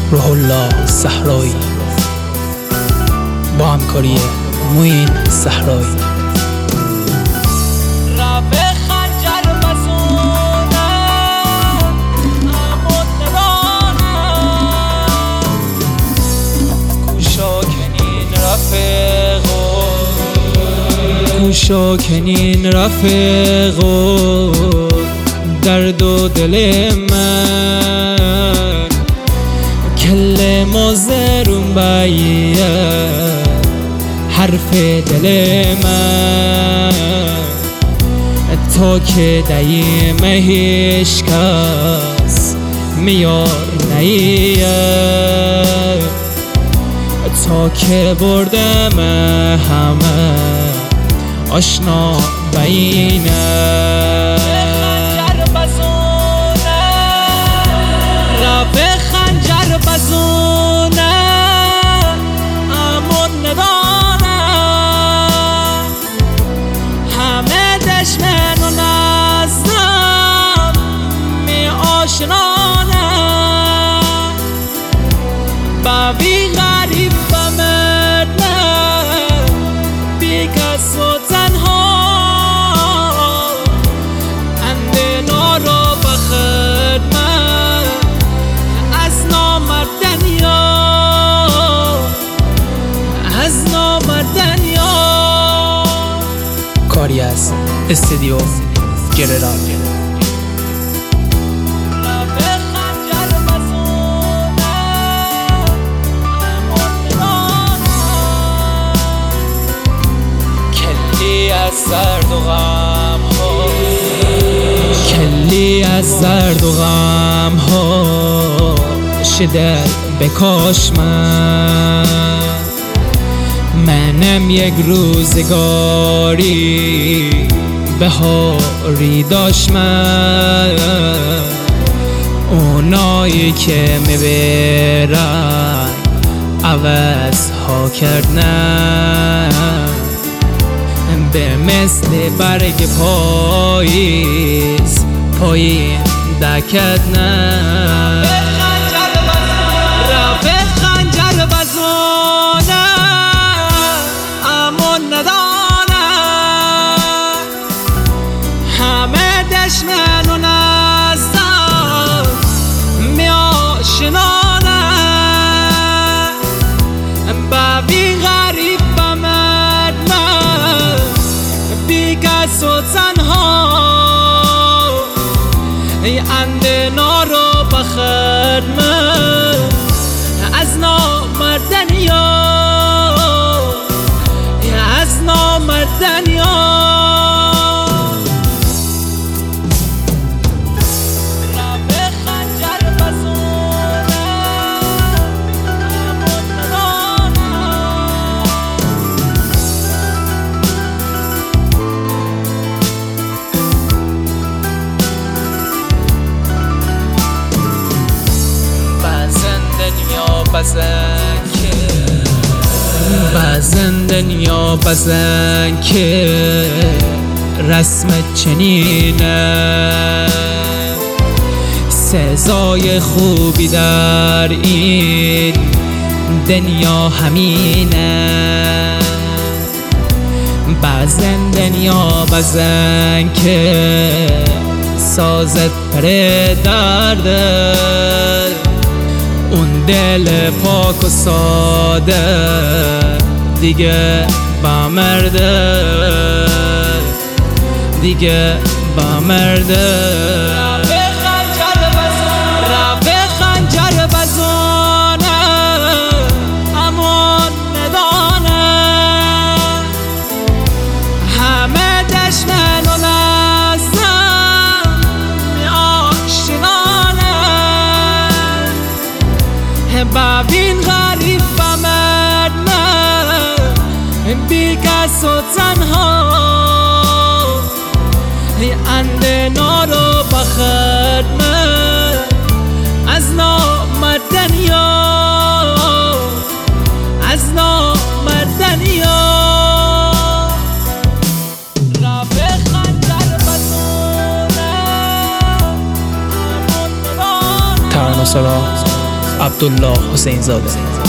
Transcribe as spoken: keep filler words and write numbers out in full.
روح الله صحرایی با همکاری موین صحرایی. گوشا کنین رفیق و درد و دل من کل مازرون بایه حرف دل من تا که دایم هیچ کس میار نیه تا که بردم همه آشنا بینه خنجر بزونه رفت خنجر بزونه امون ندانه همه دشمن و نزدم می آشنانه بابی غریب بمرنه بی کس و کاری از استودیو جنرال. کلی از زرد و غم ها کلی از زرد و غم ها شدت بکاش من منم یک روزگاری بهاری داشت من اونایی که میبرن عوض ها کردن به مثل برگ پاییز پایین دکردن رفت خنجر بزونه امون ندانه همه دشمن و نزدم می آشنانه بابی غریب بمد من بی کس و تنها ای انده نارو بخد من از نامردنی از نامردنی رفت خنجر بزونه امون ندانه بعضن دنیا بزن که بعضن دنیا بزن که رسمت چنینه سزای خوبی در این دنیا همینه بعضن دنیا بزن که سازت پر درده اون دل پاک و ساده دیگه با مرده دیگه با مرده رفت خنجر بزونه امون ندانه همه دشمن و نزدم می آشنانه ببین غریب بمد من بی کس و تنها ای انده نارو بخد من از نامردنی از نامردنی رفت خنجر بزونه امون ندانه ترانه سرا عبدالله حسین زاده.